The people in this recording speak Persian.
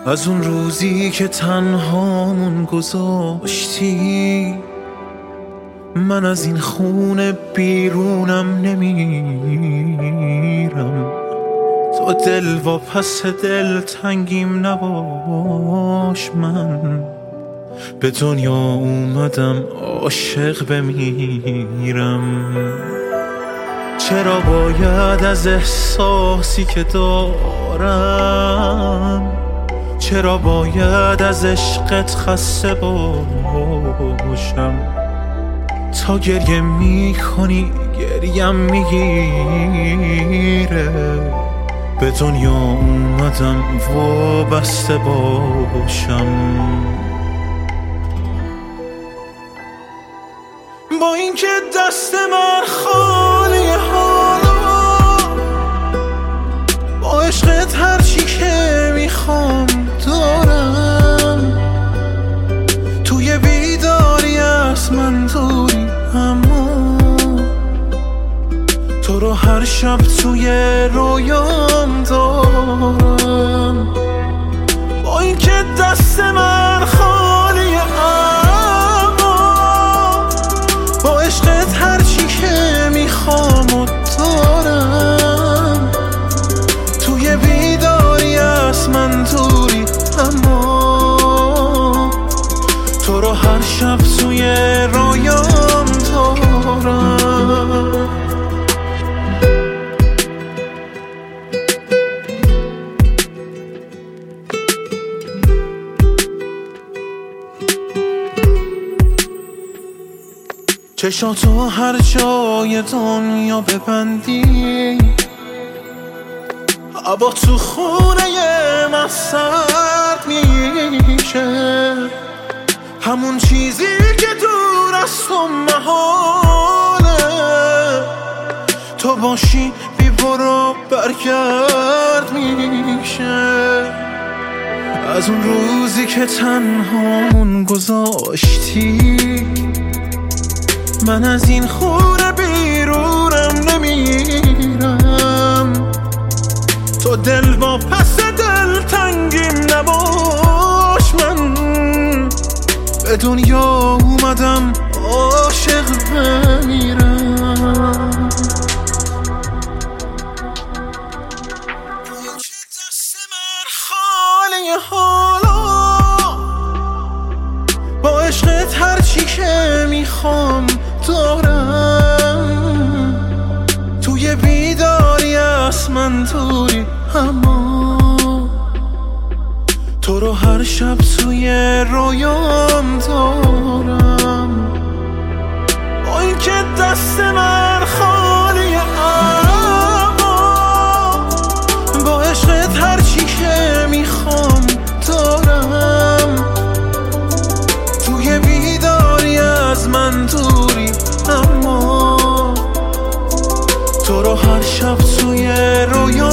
از اون روزی که تنهامون گذاشتی، من از این خونه بیرونم نمیرم. تو دل و پس دل تنگیم نباش، من به دنیا اومدم عاشق بمیرم. چرا باید از احساسی که دارم، چرا باید از عشقت خسته باشم؟ تا گریه میکنی گریم میگیره، به دنیا اومدم وابسته باشم. با اینکه دست من خالی حالا، با عشقت هرچی که میخوام دارم. توی بیداری از من دوری، اما تو رو هر شب توی رویام دارم. با اینکه دست من خالیه، اما با عشقت هرچی که میخوام و دارم. توی بیداری از من دوری، اما تو رو هر شب توی رویام دارم. چشاتو هر جای دنیا ببندی، هوا تو خونه من سرد میشه. همون چیزی که دور از تو محاله، تو باشی بی برو برگرد میشه. از اون روزی که تنهامون گذاشتی، من از این خونه بیرونم نمیرم. تو دل با پس دل تنگیم نباش، من به دنیا اومدم عاشق بمیرم. دست من خالی حالا، با عشقت هرچی که میخوام دارم. توی بیداری از من دوری، اما تو رو هر شب توی رویام دارم. با اینکه دست من خالیه، اما با عشقت هرچی که میخوام دارم. توی بیداری از من دوری، اما تو رو هر شب توی رویام